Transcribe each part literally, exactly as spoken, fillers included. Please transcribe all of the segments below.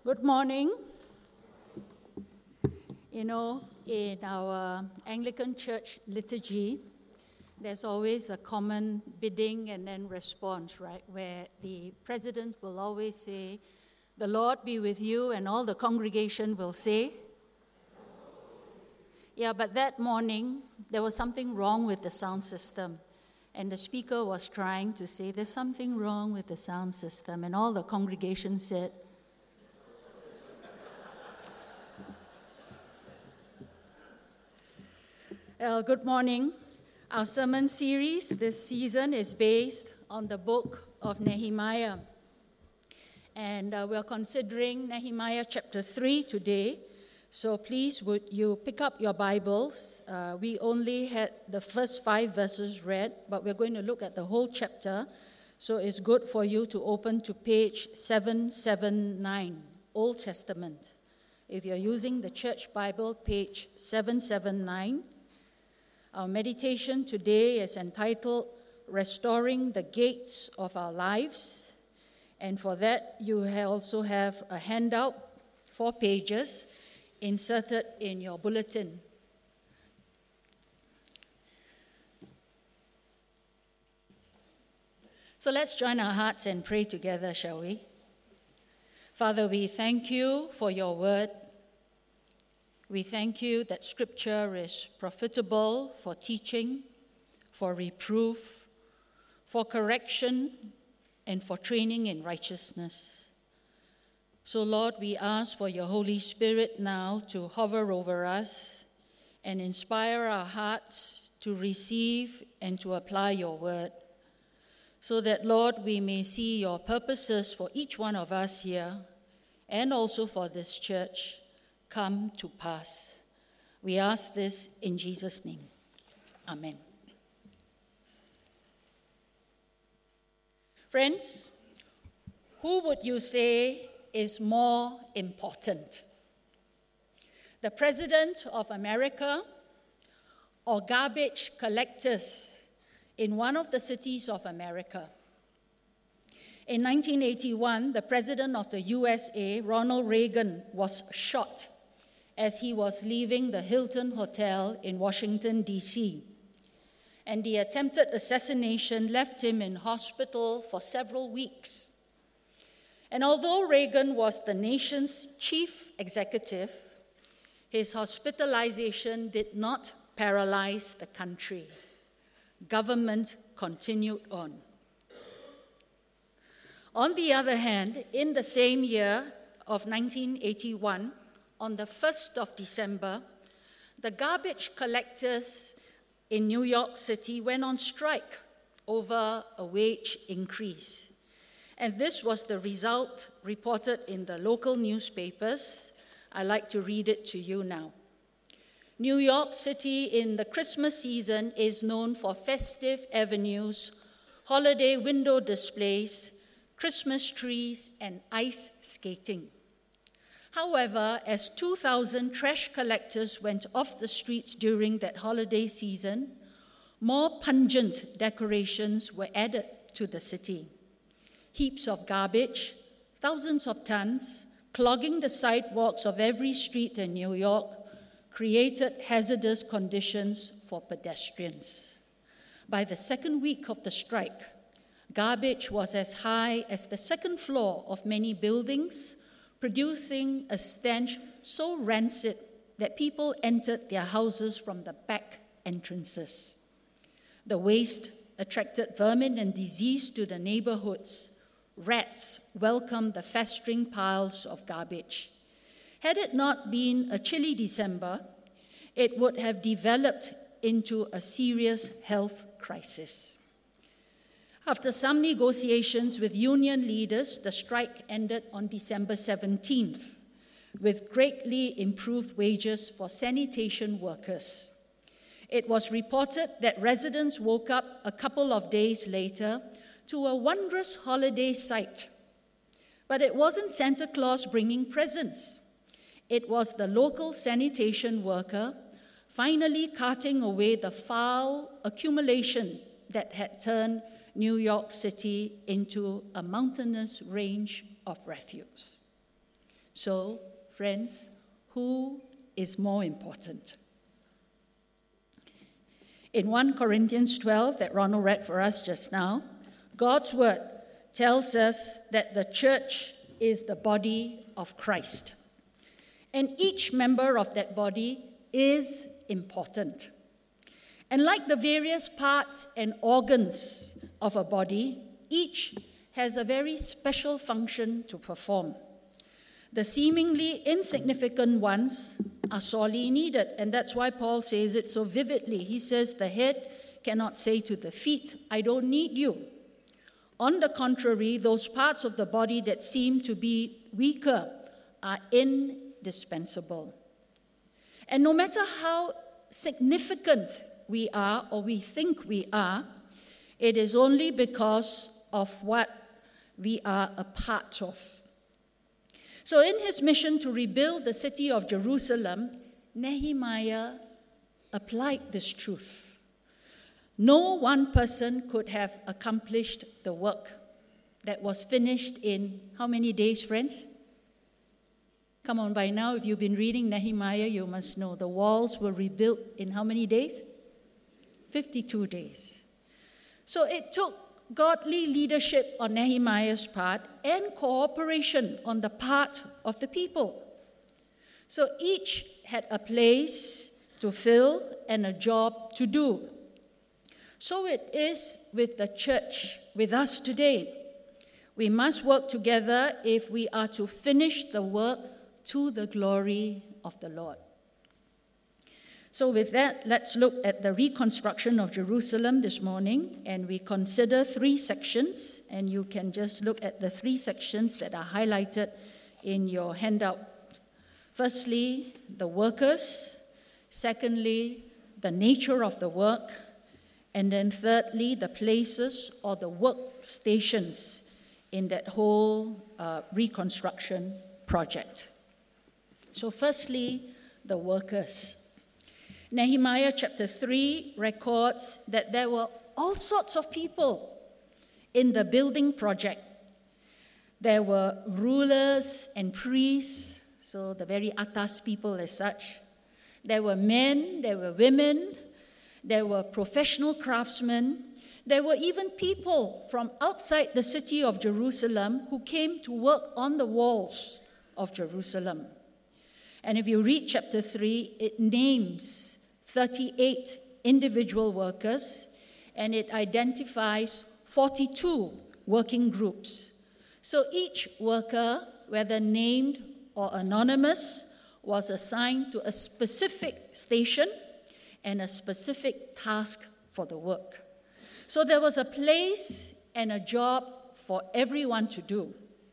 Good morning. You know, in our Anglican Church liturgy, there's always a common bidding and then response, right? Where the president will always say, "The Lord be with you," and all the congregation will say, yeah, but that morning, there was something wrong with the sound system. And the speaker was trying to say, "There's something wrong with the sound system." And all the congregation said, Uh, good morning. Our sermon series this season is based on the book of Nehemiah. And uh, we're considering Nehemiah chapter three today. So please, would you pick up your Bibles? Uh, we only had the first five verses read, but we're going to look at the whole chapter. So it's good for you to open to page seven seventy-nine, Old Testament. If you're using the church Bible, page seven seventy-nine. Our meditation today is entitled Restoring the Gates of Our Lives. And for that, you also have a handout, four pages, inserted in your bulletin. So let's join our hearts and pray together, shall we? Father, we thank you for your word. We thank you that Scripture is profitable for teaching, for reproof, for correction, and for training in righteousness. So, Lord, we ask for your Holy Spirit now to hover over us and inspire our hearts to receive and to apply your word, so that, Lord, we may see your purposes for each one of us here and also for this church come to pass. We ask this in Jesus' name. Amen. Friends, who would you say is more important? The President of America or garbage collectors in one of the cities of America? In nineteen eighty-one, the President of the U S A, Ronald Reagan, was shot as he was leaving the Hilton Hotel in Washington, D C And the attempted assassination left him in hospital for several weeks. And although Reagan was the nation's chief executive, his hospitalization did not paralyze the country. Government continued on. On the other hand, in the same year of nineteen eighty-one, on the first of December, the garbage collectors in New York City went on strike over a wage increase. And this was the result reported in the local newspapers. I'd like to read it to you now. New York City in the Christmas season is known for festive avenues, holiday window displays, Christmas trees, and ice skating. However, as two thousand trash collectors went off the streets during that holiday season, more pungent decorations were added to the city. Heaps of garbage, thousands of tons, clogging the sidewalks of every street in New York, created hazardous conditions for pedestrians. By the second week of the strike, garbage was as high as the second floor of many buildings, producing a stench so rancid that people entered their houses from the back entrances. The waste attracted vermin and disease to the neighborhoods. Rats welcomed the festering piles of garbage. Had it not been a chilly December, it would have developed into a serious health crisis. After some negotiations with union leaders, the strike ended on December seventeenth, with greatly improved wages for sanitation workers. It was reported that residents woke up a couple of days later to a wondrous holiday sight. But it wasn't Santa Claus bringing presents. It was the local sanitation worker finally carting away the foul accumulation that had turned New York City into a mountainous range of refuse. So, friends, who is more important? In First Corinthians twelve, that Ronald read for us just now, God's word tells us that the church is the body of Christ. And each member of that body is important. And like the various parts and organs of a body, each has a very special function to perform. The seemingly insignificant ones are sorely needed, and that's why Paul says it so vividly. He says the head cannot say to the feet, I don't need you. On the contrary, those parts of the body that seem to be weaker are indispensable. And no matter how significant we are or we think we are, it is only because of what we are a part of. So in his mission to rebuild the city of Jerusalem, Nehemiah applied this truth. No one person could have accomplished the work that was finished in how many days, friends? Come on, by now, if you've been reading Nehemiah, you must know the walls were rebuilt in how many days? fifty-two days. So it took godly leadership on Nehemiah's part and cooperation on the part of the people. So each had a place to fill and a job to do. So it is with the church, with us today. We must work together if we are to finish the work to the glory of the Lord. So with that, let's look at the reconstruction of Jerusalem this morning, and we consider three sections, and you can just look at the three sections that are highlighted in your handout. Firstly, the workers. Secondly, the nature of the work. And then thirdly, the places or the workstations in that whole uh, reconstruction project. So firstly, the workers. Nehemiah chapter three records that there were all sorts of people in the building project. There were rulers and priests, so the very atas people as such. There were men, there were women, there were professional craftsmen. There were even people from outside the city of Jerusalem who came to work on the walls of Jerusalem. And if you read chapter three, it names thirty-eight individual workers, and it identifies forty-two working groups. So each worker, whether named or anonymous, was assigned to a specific station and a specific task for the work. So there was a place and a job for everyone to do.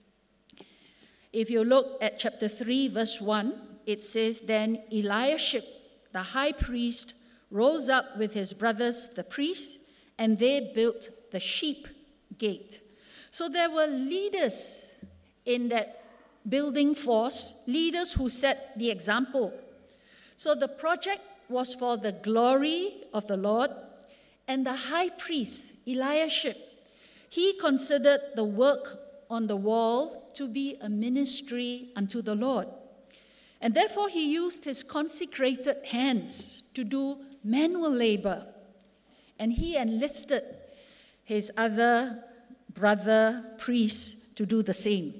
If you look at chapter three, verse one, it says, Then Eliashib, the high priest, rose up with his brothers, the priests, and they built the sheep gate. So there were leaders in that building force, leaders who set the example. So the project was for the glory of the Lord, and the high priest, Eliashib, he considered the work on the wall to be a ministry unto the Lord. And therefore he used his consecrated hands to do manual labor. And he enlisted his other brother priests to do the same.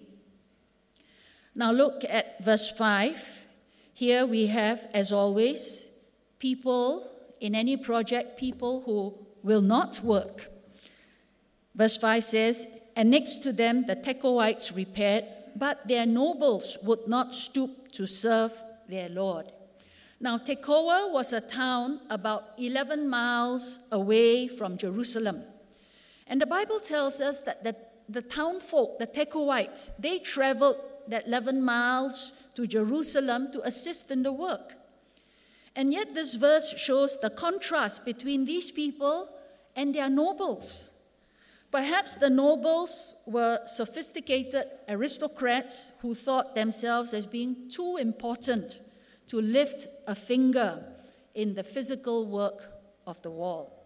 Now look at verse five. Here we have, as always, people in any project, people who will not work. Verse five says, And next to them the Tekoites repaired, but their nobles would not stoop to serve their Lord. Now, Tekoa was a town about eleven miles away from Jerusalem. And the Bible tells us that the, the town folk, the Tekoites, they traveled that eleven miles to Jerusalem to assist in the work. And yet this verse shows the contrast between these people and their nobles. Perhaps the nobles were sophisticated aristocrats who thought themselves as being too important to lift a finger in the physical work of the wall.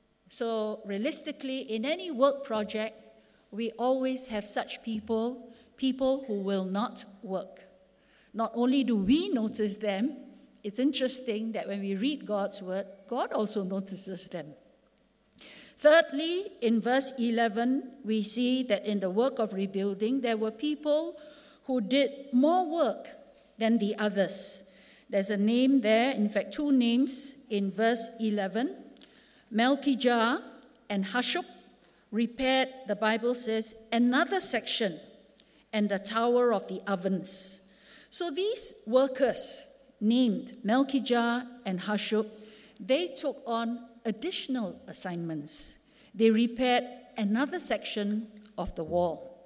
So realistically, in any work project, we always have such people people who will not work. Not only do we notice them, it's interesting that when we read God's word, God also notices them. Thirdly, in verse eleven, we see that in the work of rebuilding, there were people who did more work than the others. There's a name there, in fact, two names in verse eleven. Malchijah and Hashub repaired, the Bible says, another section and the tower of the ovens. So these workers named Malchijah and Hashub, they took on additional assignments. They repaired another section of the wall.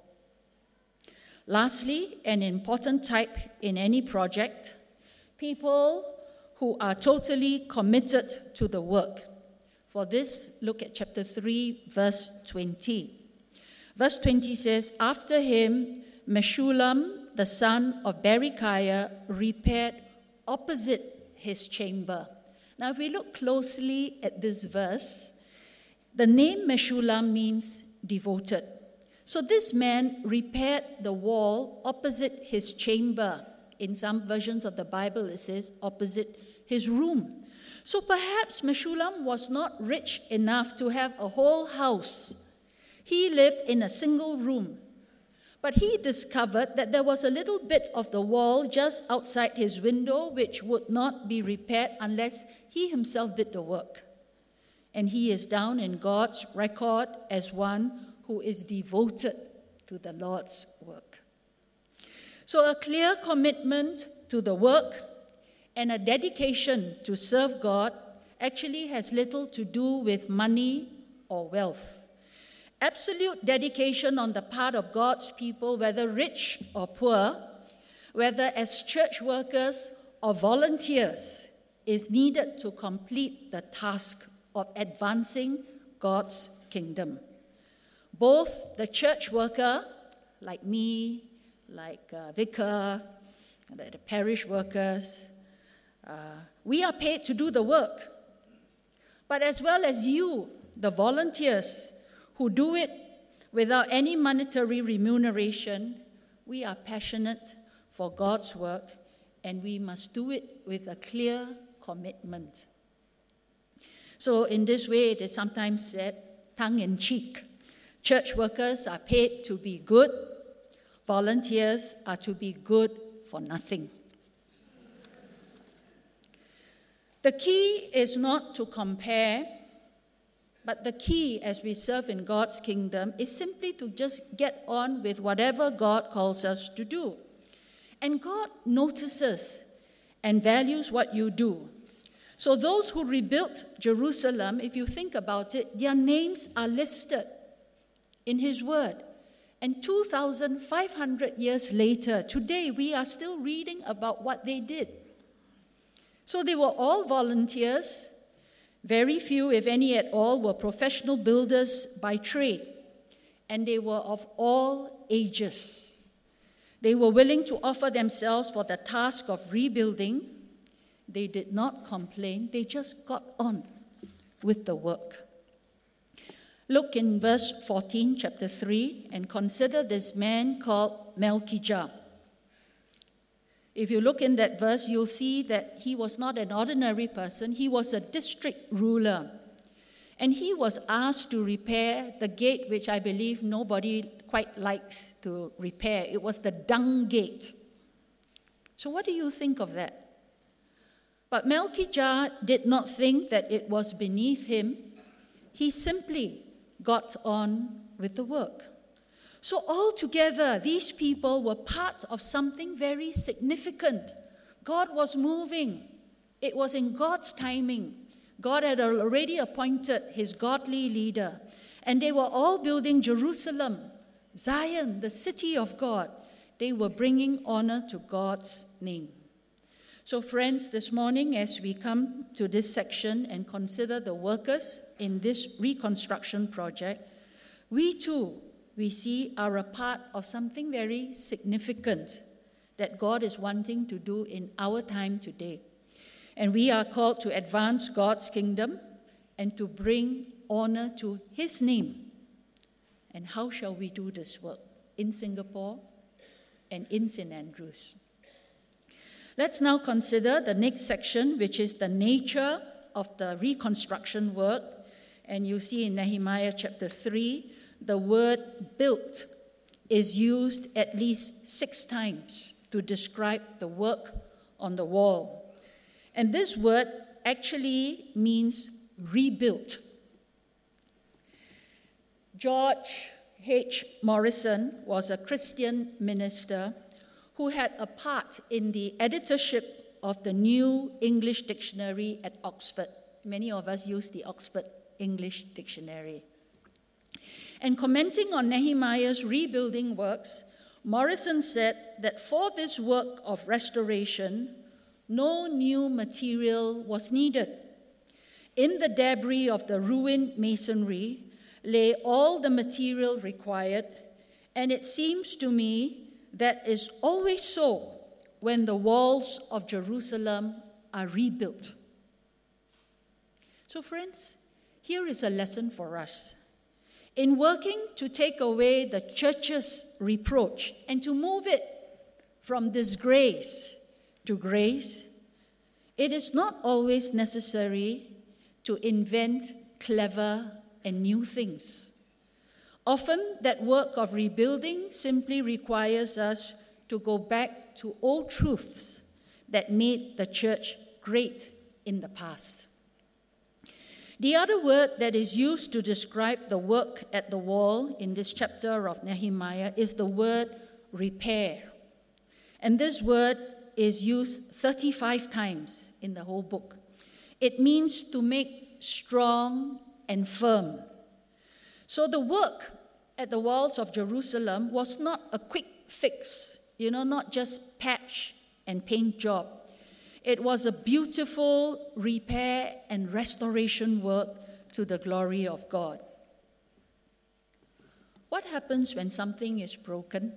Lastly, an important type in any project, people who are totally committed to the work. For this, look at chapter three, verse twenty. Verse twenty says, after him, Meshullam, the son of Berechiah, repaired opposite his chamber. Now, if we look closely at this verse, the name Meshullam means devoted. So this man repaired the wall opposite his chamber. In some versions of the Bible, it says opposite his room. So perhaps Meshullam was not rich enough to have a whole house. He lived in a single room. But he discovered that there was a little bit of the wall just outside his window which would not be repaired unless he himself did the work. And he is down in God's record as one who is devoted to the Lord's work. So a clear commitment to the work and a dedication to serve God actually has little to do with money or wealth. Absolute dedication on the part of God's people, whether rich or poor, whether as church workers or volunteers, is needed to complete the task of advancing God's kingdom. Both the church worker, like me, like uh, Vicar, like the parish workers, uh, we are paid to do the work. But as well as you, the volunteers, who do it without any monetary remuneration, we are passionate for God's work, and we must do it with a clear commitment. So in this way, it is sometimes said, tongue-in-cheek, church workers are paid to be good, volunteers are to be good for nothing. The key is not to compare, but the key as we serve in God's kingdom is simply to just get on with whatever God calls us to do. And God notices and values what you do. So those who rebuilt Jerusalem, if you think about it, their names are listed in His Word. And two thousand five hundred years later, today we are still reading about what they did. So they were all volunteers. Very few, if any at all, were professional builders by trade, and they were of all ages. They were willing to offer themselves for the task of rebuilding. They did not complain, they just got on with the work. Look in verse fourteen, chapter three, and consider this man called Malchijah. If you look in that verse, you'll see that he was not an ordinary person. He was a district ruler. And he was asked to repair the gate, which I believe nobody quite likes to repair. It was the dung gate. So what do you think of that? But Malchijah did not think that it was beneath him. He simply got on with the work. So altogether, these people were part of something very significant. God was moving. It was in God's timing. God had already appointed His godly leader. And they were all building Jerusalem, Zion, the city of God. They were bringing honor to God's name. So friends, this morning as we come to this section and consider the workers in this reconstruction project, we too we see are a part of something very significant that God is wanting to do in our time today. And we are called to advance God's kingdom and to bring honor to His name. And how shall we do this work? In Singapore, and in Saint Andrews. Let's now consider the next section, which is the nature of the reconstruction work. And you see in Nehemiah chapter three, the word built is used at least six times to describe the work on the wall. And this word actually means rebuilt. George H. Morrison was a Christian minister who had a part in the editorship of the New English Dictionary at Oxford. Many of us use the Oxford English Dictionary. And commenting on Nehemiah's rebuilding works, Morrison said that for this work of restoration, no new material was needed. In the debris of the ruined masonry lay all the material required, and it seems to me that is always so when the walls of Jerusalem are rebuilt. So friends, here is a lesson for us. In working to take away the church's reproach and to move it from disgrace to grace, it is not always necessary to invent clever and new things. Often, that work of rebuilding simply requires us to go back to old truths that made the church great in the past. The other word that is used to describe the work at the wall in this chapter of Nehemiah is the word repair. And this word is used thirty-five times in the whole book. It means to make strong and firm. So the work at the walls of Jerusalem was not a quick fix, you know, not just patch and paint job. It was a beautiful repair and restoration work to the glory of God. What happens when something is broken?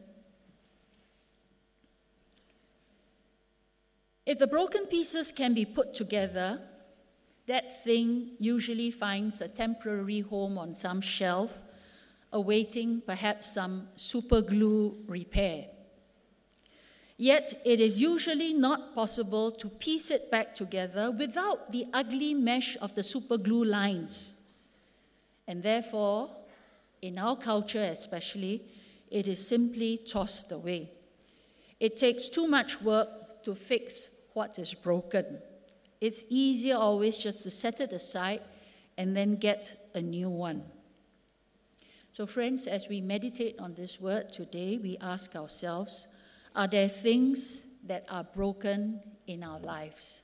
If the broken pieces can be put together, that thing usually finds a temporary home on some shelf, awaiting perhaps some super glue repair. Yet it is usually not possible to piece it back together without the ugly mesh of the super glue lines. And therefore, in our culture especially, it is simply tossed away. It takes too much work to fix what is broken. It's easier always just to set it aside and then get a new one. So friends, as we meditate on this word today, we ask ourselves, are there things that are broken in our lives?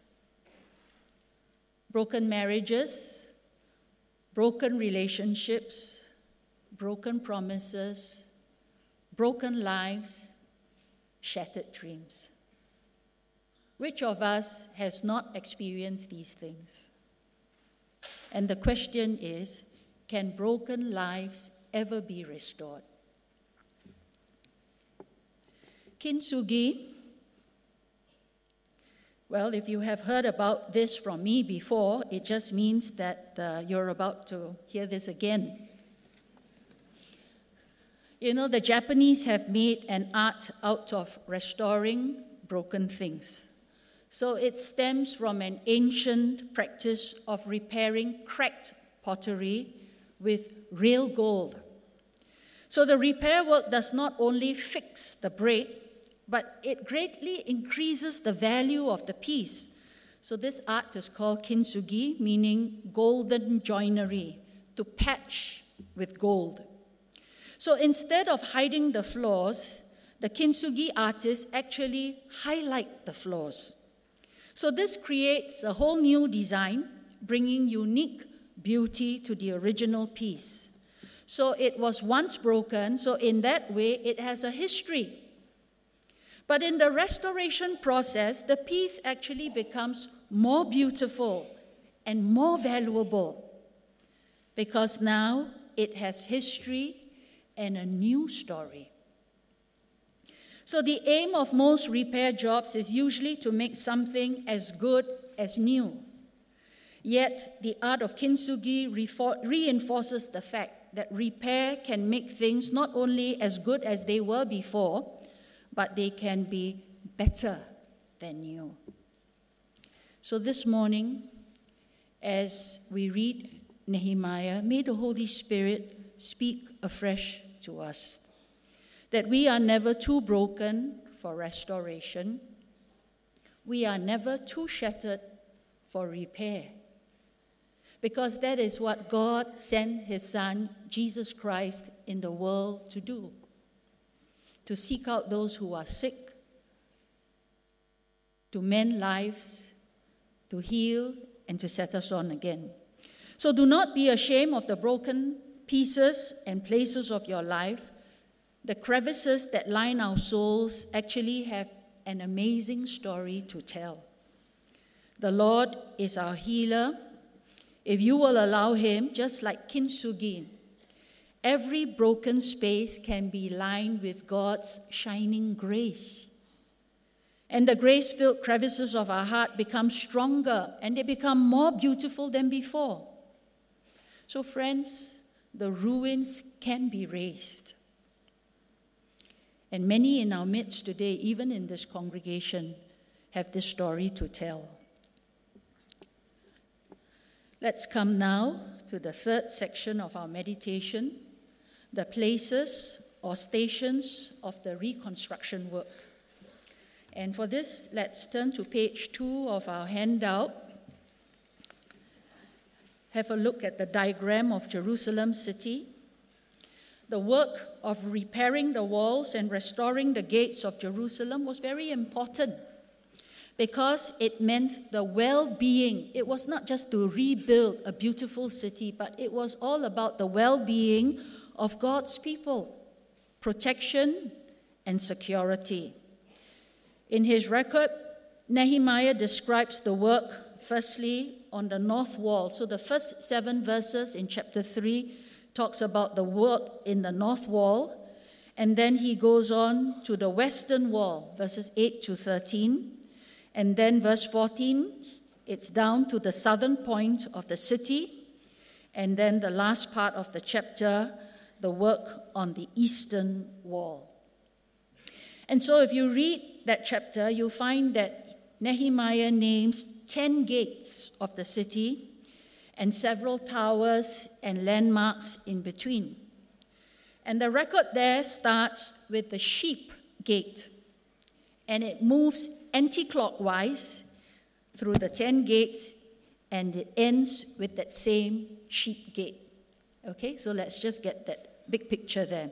Broken marriages, broken relationships, broken promises, broken lives, shattered dreams. Which of us has not experienced these things? And the question is, can broken lives ever be restored? Kintsugi. Well, if you have heard about this from me before, it just means that uh, you're about to hear this again. You know, the Japanese have made an art out of restoring broken things. So it stems from an ancient practice of repairing cracked pottery with real gold. So the repair work does not only fix the break, but it greatly increases the value of the piece. So this art is called kintsugi, meaning golden joinery, to patch with gold. So instead of hiding the flaws, the kintsugi artists actually highlight the flaws. So this creates a whole new design, bringing unique beauty to the original piece. So it was once broken, so in that way it has a history. But in the restoration process, the piece actually becomes more beautiful and more valuable because now it has history and a new story. So the aim of most repair jobs is usually to make something as good as new. Yet the art of kintsugi reinforces the fact that repair can make things not only as good as they were before, but they can be better than new. So this morning, as we read Nehemiah, may the Holy Spirit speak afresh to us, that we are never too broken for restoration. We are never too shattered for repair, because that is what God sent his Son, Jesus Christ, in the world to do, to seek out those who are sick, to mend lives, to heal, and to set us on again. So do not be ashamed of the broken pieces and places of your life. The crevices that line our souls actually have an amazing story to tell. The Lord is our healer. If you will allow him, just like Kintsugi, every broken space can be lined with God's shining grace. And the grace-filled crevices of our heart become stronger, and they become more beautiful than before. So friends, the ruins can be raised. And many in our midst today, even in this congregation, have this story to tell. Let's come now to the third section of our meditation, the places or stations of the reconstruction work. And for this, let's turn to page two of our handout. Have a look at the diagram of Jerusalem city. The work of repairing the walls and restoring the gates of Jerusalem was very important because it meant the well-being. It was not just to rebuild a beautiful city, but it was all about the well-being of God's people, protection and security. In his record, Nehemiah describes the work, firstly, on the north wall. So the first seven verses in chapter three talks about the work in the north wall, and then he goes on to the western wall, verses eight to thirteen, and then verse fourteen, it's down to the southern point of the city, and then the last part of the chapter, the work on the eastern wall. And so if you read that chapter, you'll find that Nehemiah names ten gates of the city and several towers and landmarks in between. And the record there starts with the sheep gate, and it moves anti-clockwise through the ten gates, and it ends with that same sheep gate. Okay, so let's just get that big picture there.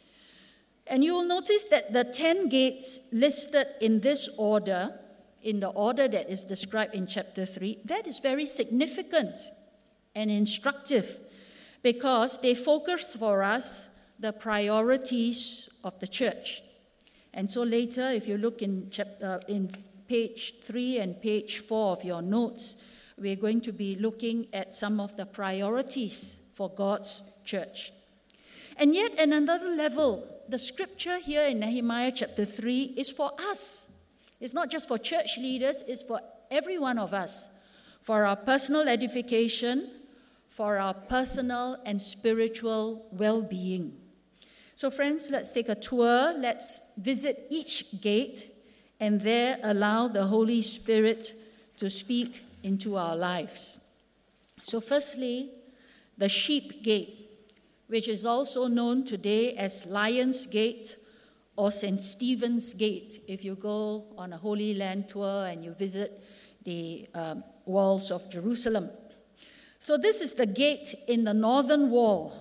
And you will notice that the ten gates listed in this order, in the order that is described in chapter three, that is very significant and instructive because they focus for us the priorities of the church. And so later, if you look in, chapter, in page three and page four of your notes, we're going to be looking at some of the priorities for God's church. And yet, at another level, the scripture here in Nehemiah chapter three is for us. It's not just for church leaders, it's for every one of us, for our personal edification, for our personal and spiritual well-being. So friends, let's take a tour. Let's visit each gate and there allow the Holy Spirit to speak into our lives. So firstly, the sheep gate, which is also known today as Lion's Gate or Saint Stephen's Gate, if you go on a Holy Land tour and you visit the um, walls of Jerusalem. So this is the gate in the northern wall.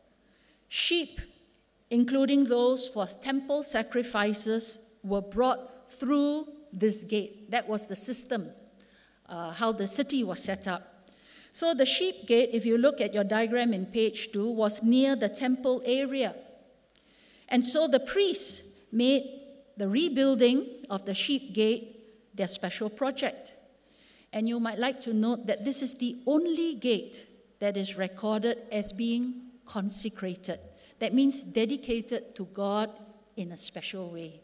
Sheep, including those for temple sacrifices, were brought through this gate. That was the system, uh, how the city was set up. So the sheep gate, if you look at your diagram in page two, was near the temple area. And so the priests made the rebuilding of the sheep gate their special project. And you might like to note that this is the only gate that is recorded as being consecrated. That means dedicated to God in a special way.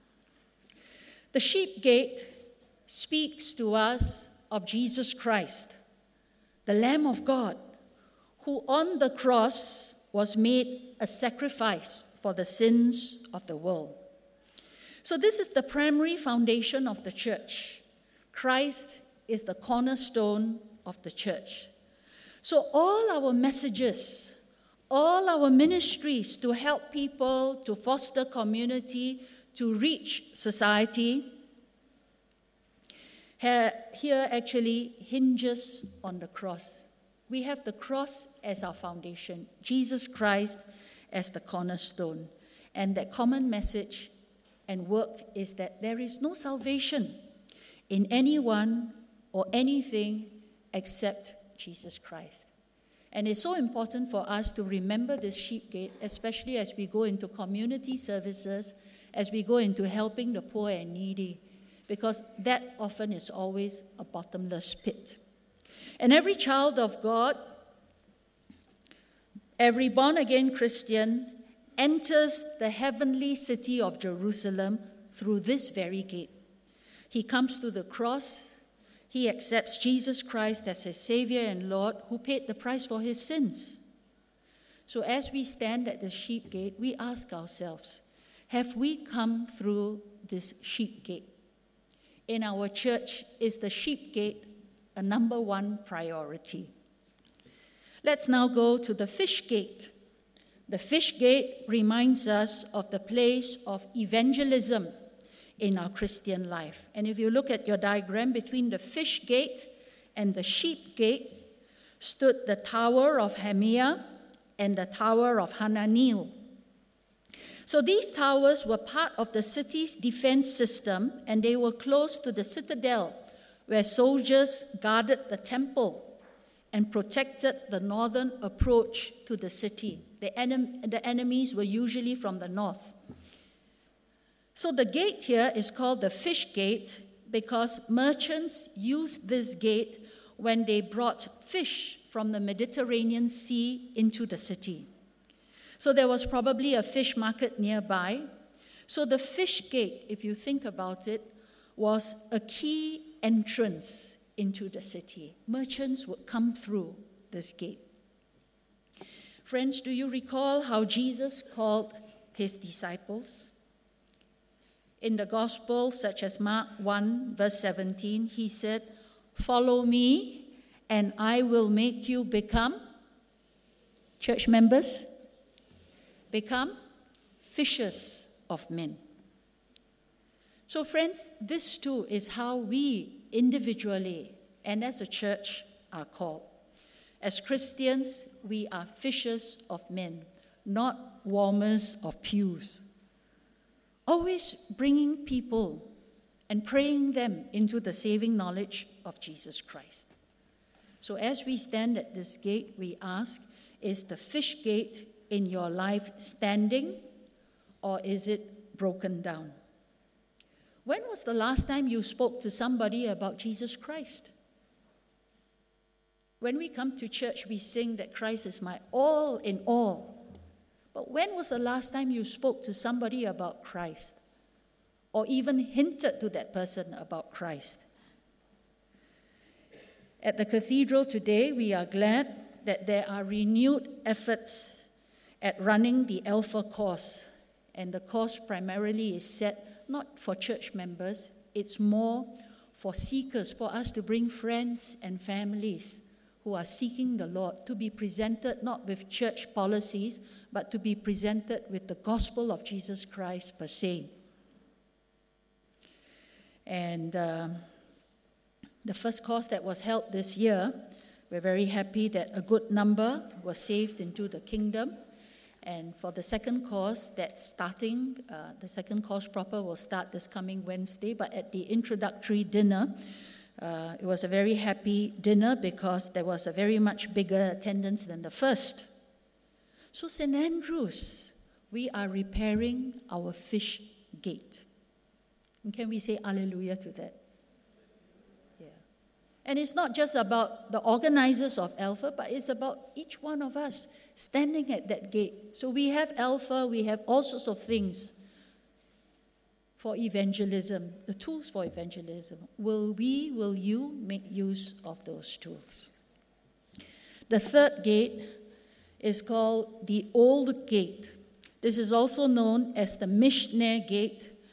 The sheep gate speaks to us of Jesus Christ, the Lamb of God, who on the cross was made a sacrifice for the sins of the world. So this is the primary foundation of the church. Christ is the cornerstone of the church. So all our messages, all our ministries to help people, to foster community, to reach society, here actually hinges on the cross. We have the cross as our foundation, Jesus Christ as the cornerstone. And that common message and work is that there is no salvation in anyone or anything except Jesus Christ. And it's so important for us to remember this sheep gate, especially as we go into community services, as we go into helping the poor and needy, because that often is always a bottomless pit. And every child of God, every born-again Christian, enters the heavenly city of Jerusalem through this very gate. He comes to the cross. He accepts Jesus Christ as his Savior and Lord, who paid the price for his sins. So as we stand at the sheep gate, we ask ourselves, have we come through this sheep gate? In our church, is the sheep gate a number one priority? Let's now go to the fish gate. The fish gate reminds us of the place of evangelism in our Christian life. And if you look at your diagram, between the fish gate and the sheep gate stood the Tower of Hamia and the Tower of Hananel. So these towers were part of the city's defense system, and they were close to the citadel, where soldiers guarded the temple and protected the northern approach to the city. The, enem- the enemies were usually from the north. So the gate here is called the fish gate because merchants used this gate when they brought fish from the Mediterranean Sea into the city. So there was probably a fish market nearby. So the fish gate, if you think about it, was a key entrance into the city. Merchants would come through this gate. Friends, do you recall how Jesus called his disciples? In the Gospel, such as Mark one, verse seventeen, he said, "Follow me, and I will make you become," church members, become fishers of men. So friends, this too is how we individually and as a church are called. As Christians, we are fishers of men, not warmers of pews. Always bringing people and praying them into the saving knowledge of Jesus Christ. So as we stand at this gate, we ask, is the fish gate in your life standing, or is it broken down? When was the last time you spoke to somebody about Jesus Christ? When we come to church, we sing that Christ is my all in all. But when was the last time you spoke to somebody about Christ, or even hinted to that person about Christ? At the cathedral today, we are glad that there are renewed efforts at running the Alpha course. And the course primarily is set not for church members, it's more for seekers, for us to bring friends and families who are seeking the Lord, to be presented not with church policies, but to be presented with the gospel of Jesus Christ per se. And uh, the first course that was held this year, we're very happy that a good number were saved into the kingdom. And for the second course, that's starting, uh, the second course proper will start this coming Wednesday, but at the introductory dinner, uh, it was a very happy dinner because there was a very much bigger attendance than the first. So Saint Andrews, we are repairing our fish gate. And can we say hallelujah to that? Yeah. And it's not just about the organizers of Alpha, but it's about each one of us standing at that gate. So we have Alpha, we have all sorts of things for evangelism, the tools for evangelism. Will we, will you make use of those tools? The third gate is called the Old Gate. This is also known as the Mishneh Gate,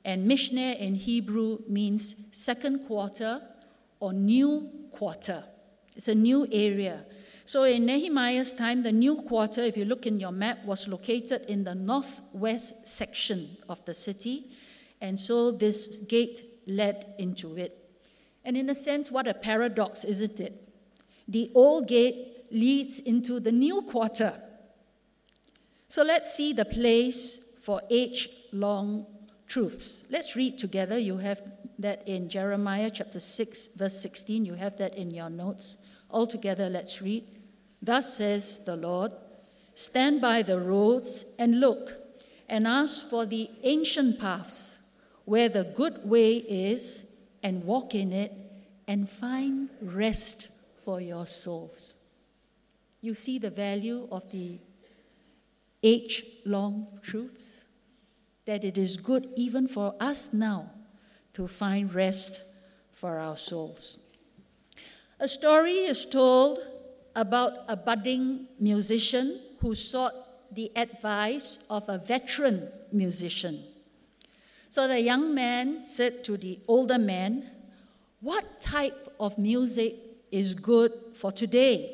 And Mishneh in Hebrew means second quarter or new quarter. It's a new area. So in Nehemiah's time, the new quarter, if you look in your map, was located in the northwest section of the city. And so this gate led into it. And in a sense, what a paradox, isn't it? The old gate leads into the new quarter. So let's see the place for age-long truths. Let's read together. You have that in Jeremiah chapter six, verse sixteen. You have that in your notes. All together, let's read. Thus says the Lord, stand by the roads and look, and ask for the ancient paths, where the good way is, and walk in it, and find rest for your souls. You see the value of the age-long truths? That it is good even for us now to find rest for our souls. A story is told about a budding musician who sought the advice of a veteran musician. So the young man said to the older man, "What type of music is good for today?"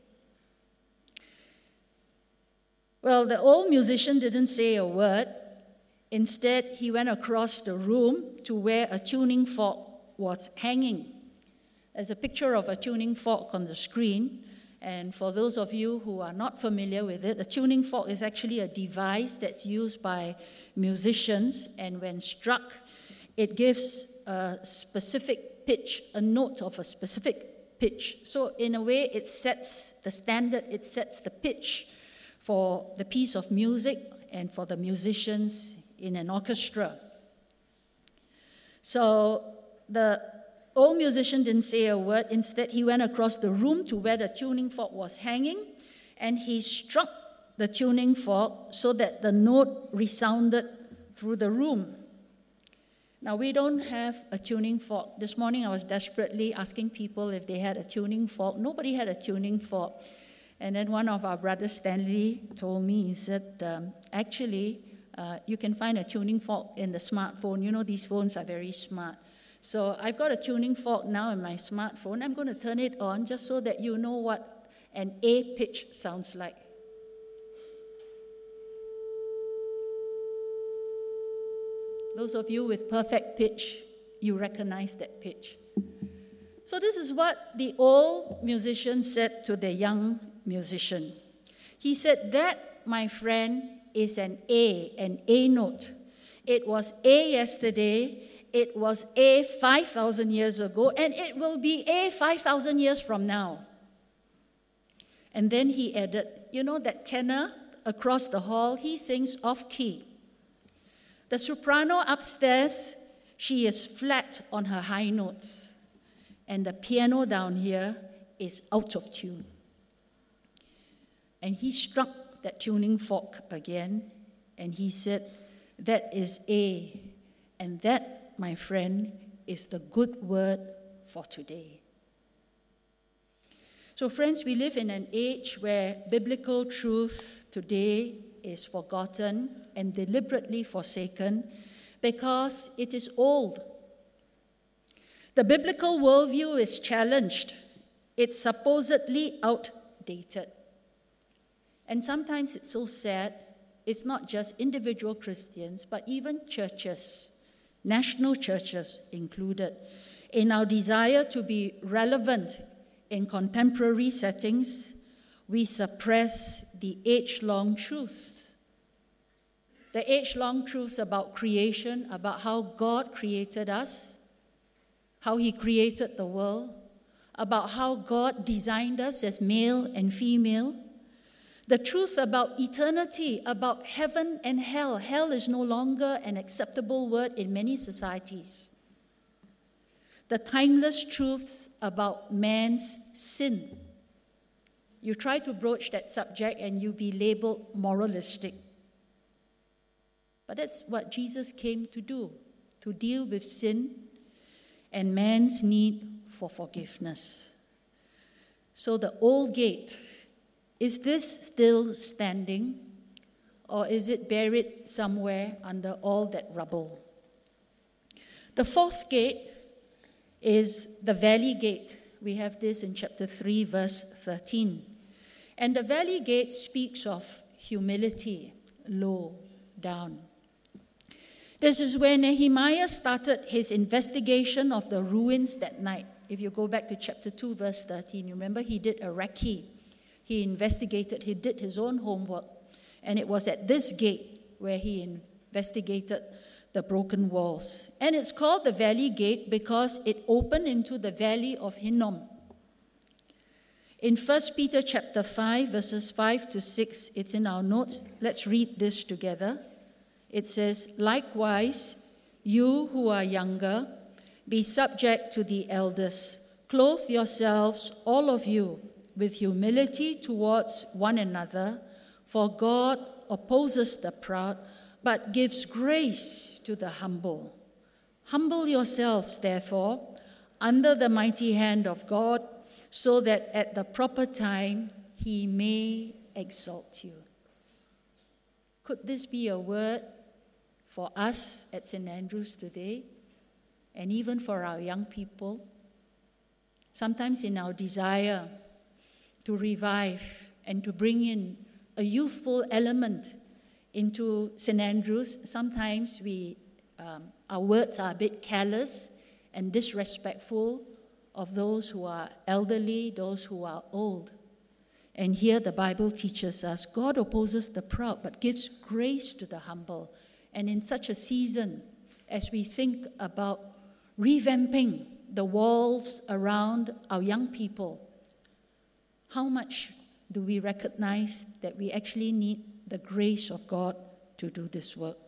Well, the old musician didn't say a word. Instead, he went across the room to where a tuning fork was hanging. There's a picture of a tuning fork on the screen. And for those of you who are not familiar with it, a tuning fork is actually a device that's used by musicians. And when struck, it gives a specific pitch, a note of a specific pitch. So in a way, it sets the standard, it sets the pitch for the piece of music and for the musicians in an orchestra. So the old musician didn't say a word. Instead, he went across the room to where the tuning fork was hanging, and he struck the tuning fork so that the note resounded through the room. Now, we don't have a tuning fork. This morning, I was desperately asking people if they had a tuning fork. Nobody had a tuning fork. And then one of our brothers, Stanley, told me, he said, um, actually, uh, you can find a tuning fork in the smartphone. You know, these phones are very smart. So I've got a tuning fork now in my smartphone. I'm going to turn it on just so that you know what an A pitch sounds like. Those of you with perfect pitch, you recognize that pitch. So this is what the old musician said to the young musician. He said, that, my friend, is an A, an A note. It was A yesterday, it was A five thousand years ago, and it will be A five thousand years from now. And then he added, you know that tenor across the hall, he sings off key. The soprano upstairs, she is flat on her high notes. And the piano down here is out of tune. And he struck that tuning fork again, and he said, that is A, and that, my friend, is the good word for today. So friends, we live in an age where biblical truth today is forgotten and deliberately forsaken because it is old. The biblical worldview is challenged. It's supposedly outdated. And sometimes it's so sad, it's not just individual Christians, but even churches, national churches included, in our desire to be relevant in contemporary settings, we suppress the age-long truth. The age-long truths about creation, about how God created us, how he created the world, about how God designed us as male and female, the truth about eternity, about heaven and hell. Hell is no longer an acceptable word in many societies. The timeless truths about man's sin. You try to broach that subject and you be labeled moralistic. But that's what Jesus came to do, to deal with sin and man's need for forgiveness. So the old gate, is this still standing, or is it buried somewhere under all that rubble? The fourth gate is the valley gate. We have this in chapter three, verse thirteen. And the valley gate speaks of humility, low, down. This is where Nehemiah started his investigation of the ruins that night. If you go back to chapter two, verse thirteen, you remember he did a recce. He investigated, he did his own homework. And it was at this gate where he investigated the broken walls. And it's called the Valley Gate because it opened into the Valley of Hinnom. In First Peter chapter five, verses five to six, it's in our notes. Let's read this together. It says, "Likewise, you who are younger, be subject to the elders. Clothe yourselves, all of you, with humility towards one another, for God opposes the proud, but gives grace to the humble. Humble yourselves, therefore, under the mighty hand of God, so that at the proper time he may exalt you." Could this be a word for us at Saint Andrews today, and even for our young people? Sometimes in our desire to revive and to bring in a youthful element into Saint Andrews, sometimes we, um, our words are a bit careless and disrespectful of those who are elderly, those who are old. And here the Bible teaches us, God opposes the proud, but gives grace to the humble. And in such a season, as we think about revamping the walls around our young people, how much do we recognize that we actually need the grace of God to do this work?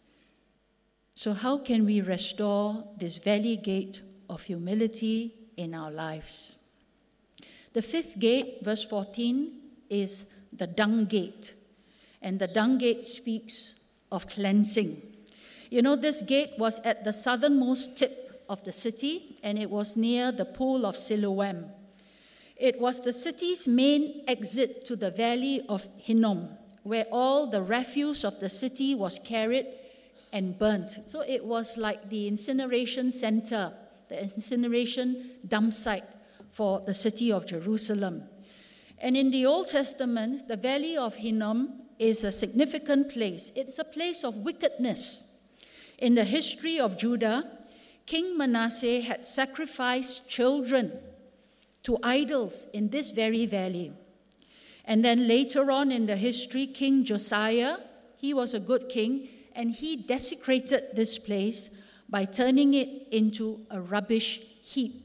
So how can we restore this valley gate of humility in our lives? The fifth gate, verse fourteen, is the dung gate. And the dung gate speaks of cleansing. You know, this gate was at the southernmost tip of the city, and it was near the pool of Siloam. It was the city's main exit to the valley of Hinnom, where all the refuse of the city was carried and burnt. So it was like the incineration center, the incineration dump site for the city of Jerusalem. And in the Old Testament, the valley of Hinnom is a significant place. It's a place of wickedness. In the history of Judah, King Manasseh had sacrificed children to idols in this very valley. And then later on in the history, King Josiah, he was a good king, and he desecrated this place by turning it into a rubbish heap.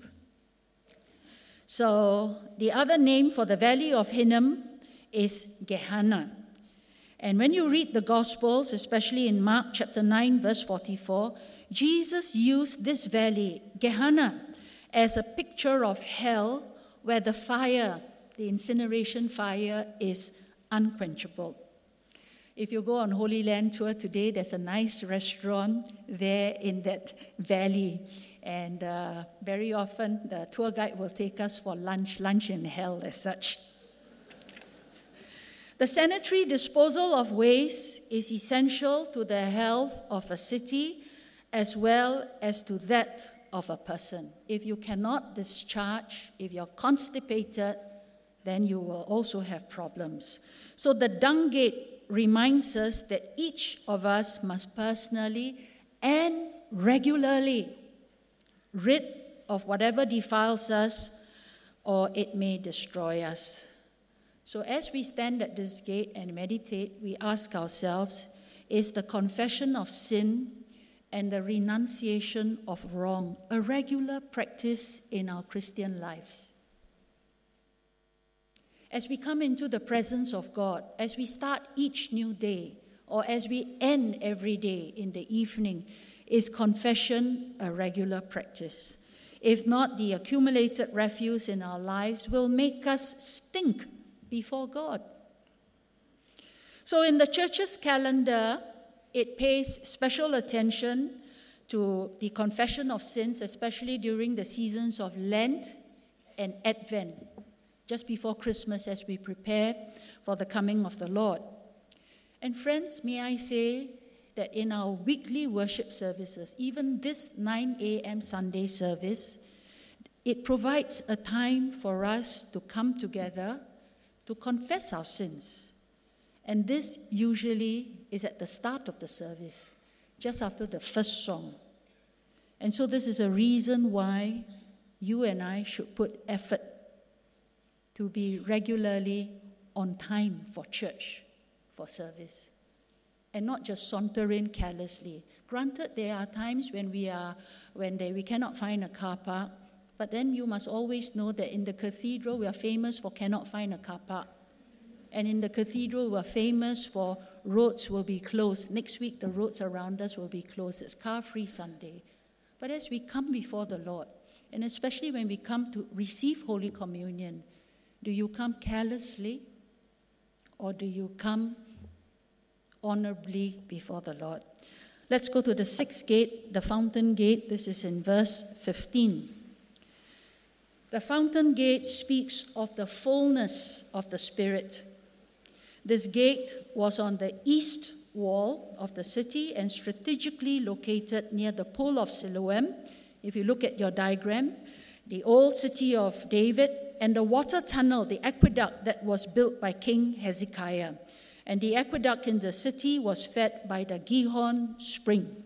So the other name for the valley of Hinnom is Gehenna. And when you read the Gospels, especially in Mark chapter nine, verse forty-four, Jesus used this valley, Gehenna, as a picture of hell where the fire, the incineration fire, is unquenchable. If you go on Holy Land tour today, there's a nice restaurant there in that valley. And uh, very often the tour guide will take us for lunch, lunch in hell as such. The sanitary disposal of waste is essential to the health of a city as well as to that of a person. If you cannot discharge, if you're constipated, then you will also have problems. So the dung gate reminds us that each of us must personally and regularly rid of whatever defiles us, or it may destroy us. So as we stand at this gate and meditate, we ask ourselves, is the confession of sin and the renunciation of wrong a regular practice in our Christian lives? As we come into the presence of God, as we start each new day, or as we end every day in the evening, is confession a regular practice? If not, the accumulated refuse in our lives will make us stink before God. So in the church's calendar, it pays special attention to the confession of sins, especially during the seasons of Lent and Advent, just before Christmas as we prepare for the coming of the Lord. And friends, may I say that in our weekly worship services, even this nine a.m. Sunday service, it provides a time for us to come together to confess our sins. And this usually is at the start of the service, just after the first song. And so this is a reason why you and I should put effort to be regularly on time for church, for service, and not just saunter in carelessly. Granted, there are times when we are when they, we cannot find a car park, but then you must always know that in the cathedral we are famous for cannot find a car park. And in the cathedral we are famous for roads will be closed. Next week the roads around us will be closed. It's car-free Sunday. But as we come before the Lord, and especially when we come to receive Holy Communion, do you come carelessly or do you come honorably before the Lord? Let's go to the sixth gate, the fountain gate. This is in verse fifteen. The fountain gate speaks of the fullness of the Spirit. This gate was on the east wall of the city and strategically located near the pool of Siloam. If you look at your diagram, the old city of David and the water tunnel, the aqueduct that was built by King Hezekiah. And the aqueduct in the city was fed by the Gihon spring.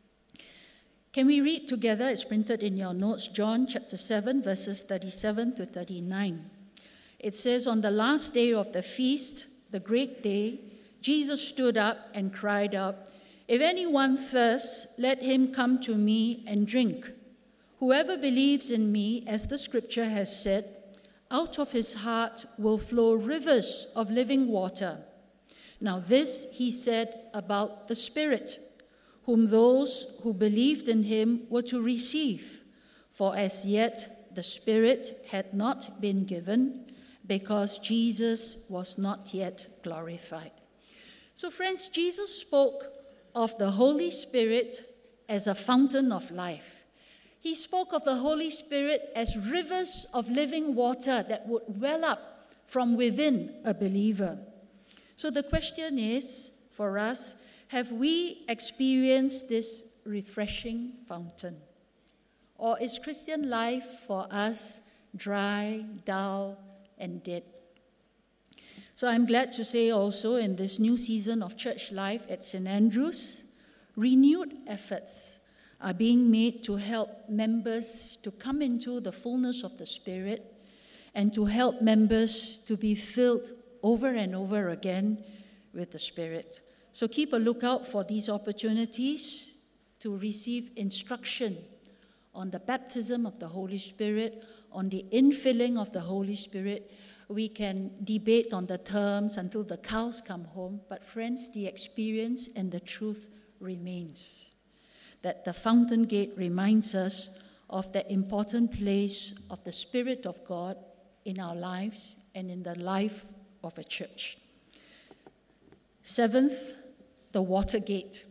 Can we read together? It's printed in your notes, John chapter seven, verses thirty-seven to thirty-nine. It says, on the last day of the feast, the great day, Jesus stood up and cried out, if anyone thirsts, let him come to me and drink. Whoever believes in me, as the scripture has said, out of his heart will flow rivers of living water. Now this he said about the Spirit, whom those who believed in him were to receive. For as yet the Spirit had not been given, because Jesus was not yet glorified. So friends, Jesus spoke of the Holy Spirit as a fountain of life. He spoke of the Holy Spirit as rivers of living water that would well up from within a believer. So the question is, for us, have we experienced this refreshing fountain? Or is Christian life for us dry, dull, and dead? So I'm glad to say also in this new season of church life at Saint Andrew's, renewed efforts are being made to help members to come into the fullness of the Spirit and to help members to be filled over and over again with the Spirit. So keep a lookout for these opportunities to receive instruction on the baptism of the Holy Spirit, on the infilling of the Holy Spirit. We can debate on the terms until the cows come home, but friends, the experience and the truth remains. That the fountain gate reminds us of the important place of the Spirit of God in our lives and in the life of a church. Seventh, the water gate.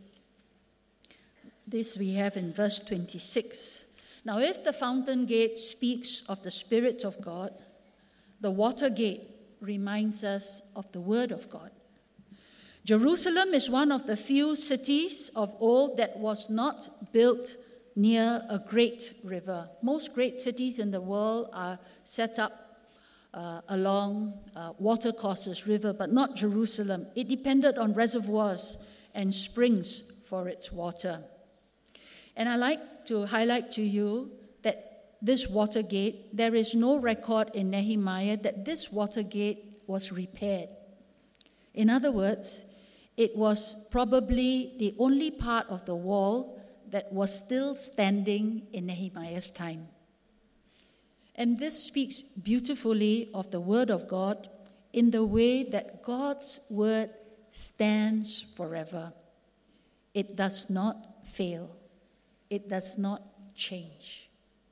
This we have in verse twenty-six. Now, if the fountain gate speaks of the Spirit of God, the water gate reminds us of the Word of God. Jerusalem is one of the few cities of old that was not built near a great river. Most great cities in the world are set up uh, along uh, watercourses, river, but not Jerusalem. It depended on reservoirs and springs for its water. And I like to highlight to you that this water gate, there is no record in Nehemiah that this water gate was repaired. In other words, it was probably the only part of the wall that was still standing in Nehemiah's time. And this speaks beautifully of the Word of God in the way that God's Word stands forever. It does not fail. It does not change.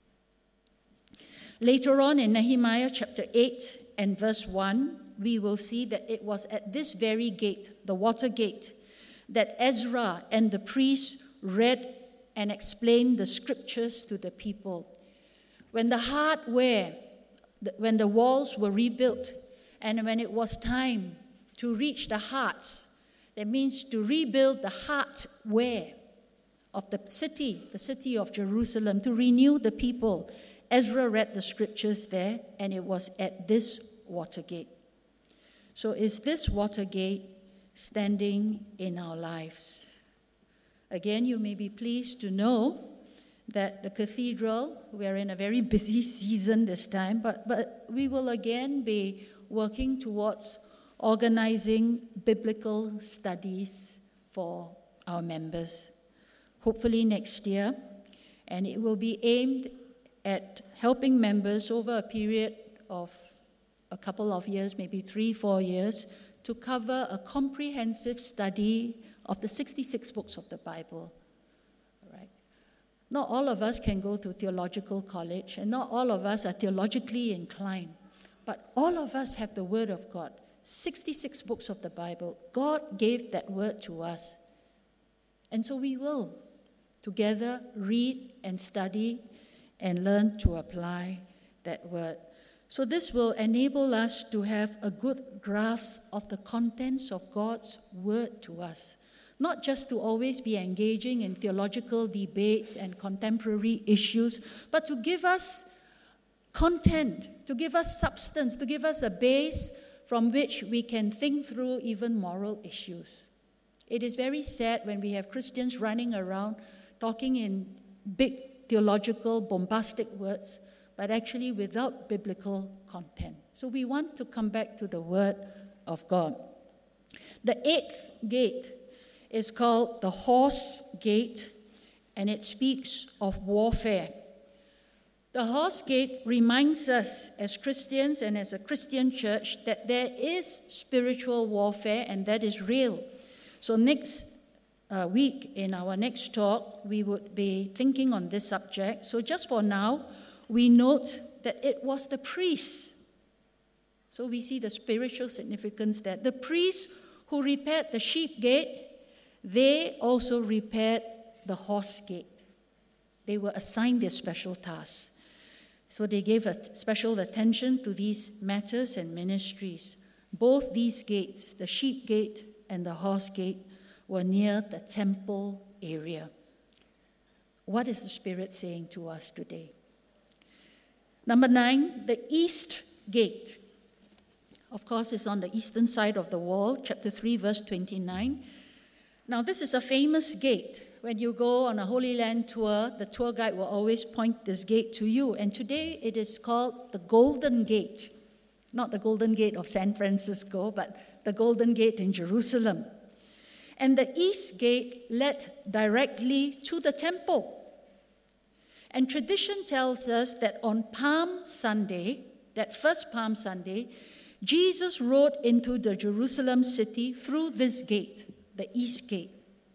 Later on in Nehemiah chapter eight and verse one, we will see that it was at this very gate, the water gate, that Ezra and the priests read and explained the scriptures to the people. When the hardware, when the walls were rebuilt, and when it was time to reach the hearts, That means to rebuild the hardware of the city, the city of Jerusalem, to renew the people. Ezra read the scriptures there, and it was at this Watergate. So is this Watergate standing in our lives? Again, you may be pleased to know that the cathedral, we are in a very busy season this time, but, but we will again be working towards organizing biblical studies for our members, hopefully next year, and it will be aimed at helping members over a period of a couple of years, maybe three, four years, to cover a comprehensive study of the sixty-six books of the Bible. Right? Not all of us can go to theological college, and not all of us are theologically inclined, but all of us have the Word of God. sixty-six books of the Bible. God gave that Word to us. And so we will together read and study and learn to apply that Word. So this will enable us to have a good grasp of the contents of God's Word to us. Not just to always be engaging in theological debates and contemporary issues, but to give us content, to give us substance, to give us a base from which we can think through even moral issues. It is very sad when we have Christians running around talking in big theological, bombastic words, but actually without biblical content. So we want to come back to the Word of God. The eighth gate is called the Horse Gate, and it speaks of warfare. The Horse Gate reminds us as Christians and as a Christian church that there is spiritual warfare, and that is real. So next uh, week in our next talk, we would be thinking on this subject. So just for now, we note that it was the priests. So we see the spiritual significance that the priests who repaired the sheep gate, they also repaired the horse gate. They were assigned their special tasks. So they gave a special attention to these matters and ministries. Both these gates, the sheep gate and the horse gate, were near the temple area. What is the Spirit saying to us today? Number nine, the east gate. Of course, it's on the eastern side of the wall, chapter three, verse twenty-nine. Now, this is a famous gate. When you go on a Holy Land tour, the tour guide will always point this gate to you. And today it is called the Golden Gate. Not the Golden Gate of San Francisco, but the Golden Gate in Jerusalem. And the east gate led directly to the temple. And tradition tells us that on Palm Sunday, that first Palm Sunday, Jesus rode into the Jerusalem city through this gate, the east gate.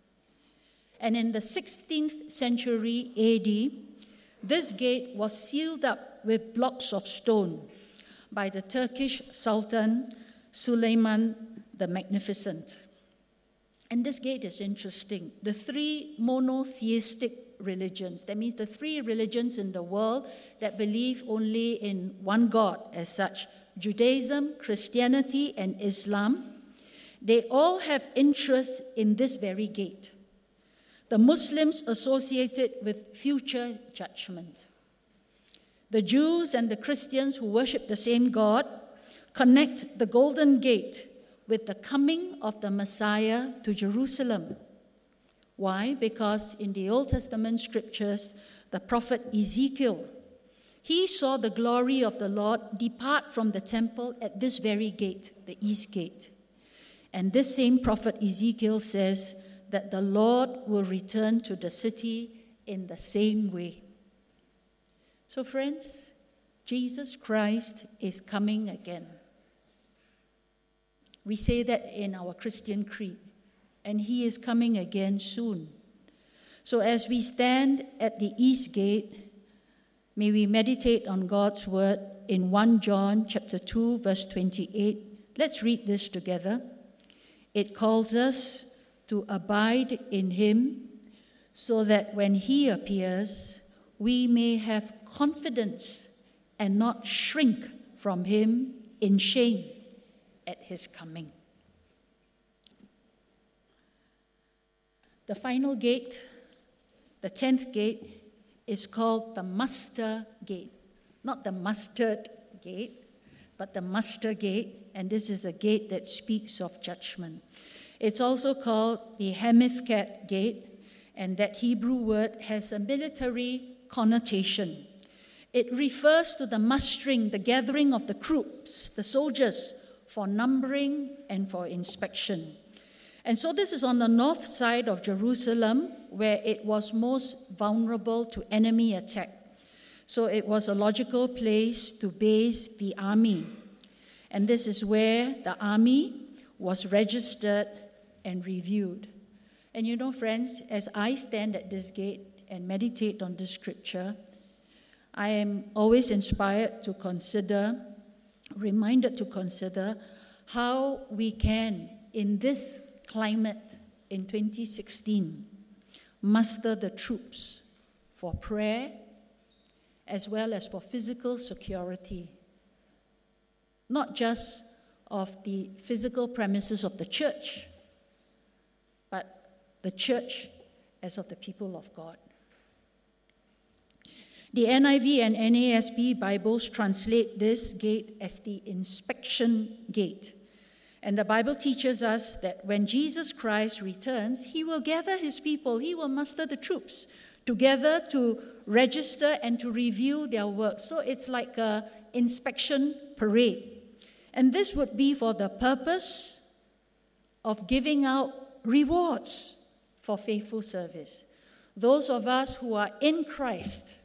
And in the sixteenth century A D, this gate was sealed up with blocks of stone by the Turkish Sultan Suleiman the Magnificent. And this gate is interesting. The three monotheistic religions, that means the three religions in the world that believe only in one God as such, Judaism, Christianity, and Islam, they all have interest in this very gate. The Muslims associate it with future judgment. The Jews and the Christians who worship the same God connect the Golden Gate with the coming of the Messiah to Jerusalem. Why? Because in the Old Testament scriptures, the prophet Ezekiel, he saw the glory of the Lord depart from the temple at this very gate, the east gate. And this same prophet Ezekiel says that the Lord will return to the city in the same way. So friends, Jesus Christ is coming again. We say that in our Christian creed, and he is coming again soon. So as we stand at the east gate, may we meditate on God's word in First John chapter two, verse twenty-eight. Let's read this together. It calls us to abide in him so that when he appears, we may have confidence and not shrink from him in shame at his coming. The final gate, the tenth gate, is called the Muster Gate. Not the mustard gate, but the Muster Gate, and this is a gate that speaks of judgment. It's also called the Hamithkat Gate, and that Hebrew word has a military connotation. It refers to the mustering, the gathering of the troops, the soldiers, for numbering and for inspection. And so this is on the north side of Jerusalem, where it was most vulnerable to enemy attack. So it was a logical place to base the army. And this is where the army was registered and reviewed. And you know, friends, as I stand at this gate and meditate on this scripture, I am always inspired to consider, reminded to consider how we can, in this climate in twenty sixteen, muster the troops for prayer as well as for physical security, not just of the physical premises of the church, but the church as of the people of God. The N I V and N A S B Bibles translate this gate as the inspection gate. And the Bible teaches us that when Jesus Christ returns, he will gather his people, he will muster the troops together to register and to review their work. So it's like an inspection parade. And this would be for the purpose of giving out rewards for faithful service. Those of us who are in Christ,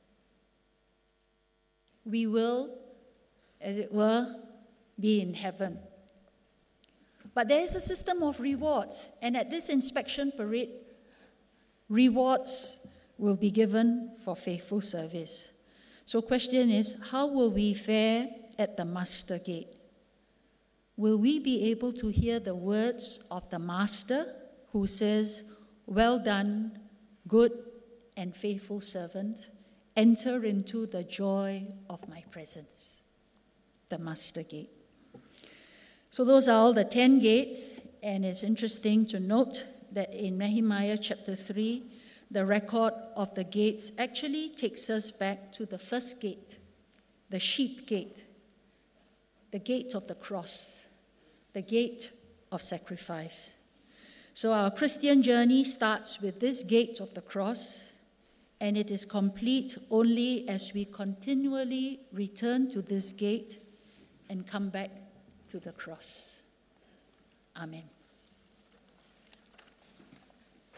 we will, as it were, be in heaven. But there is a system of rewards, and at this inspection parade, rewards will be given for faithful service. So question is, how will we fare at the Muster Gate? Will we be able to hear the words of the Master who says, "Well done, good and faithful servant, enter into the joy of my presence"? The Muster Gate. So those are all the ten gates, and it's interesting to note that in Nehemiah chapter three, the record of the gates actually takes us back to the first gate, the sheep gate, the gate of the cross, the gate of sacrifice. So our Christian journey starts with this gate of the cross, and it is complete only as we continually return to this gate and come back to the cross. Amen.